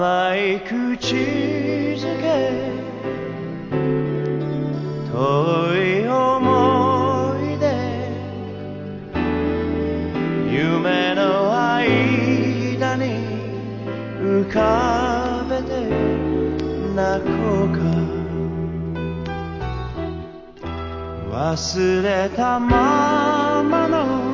甘い口づけ遠い思い出夢の間に浮かべて泣こうか忘れたままの